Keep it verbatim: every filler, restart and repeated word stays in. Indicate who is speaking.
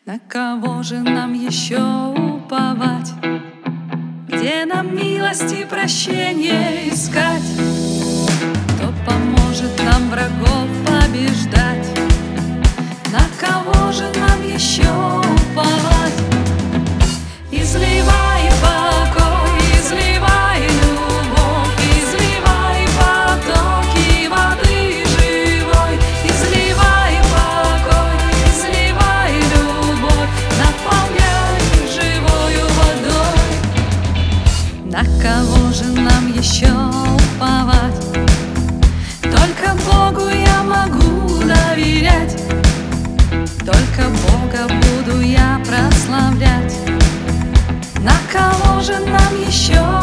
Speaker 1: На кого же нам еще уповать? Где нам милости прощения искать? Кто поможет нам врагов побеждать? На кого же нам еще уповать? Изливай покой, изливай любовь, изливай потоки воды живой, изливай покой, изливай любовь, наполняй живою водой. На кого же нам еще уповать? Только Богу я могу доверять, только Бога буду я прославлять. На кого же нам еще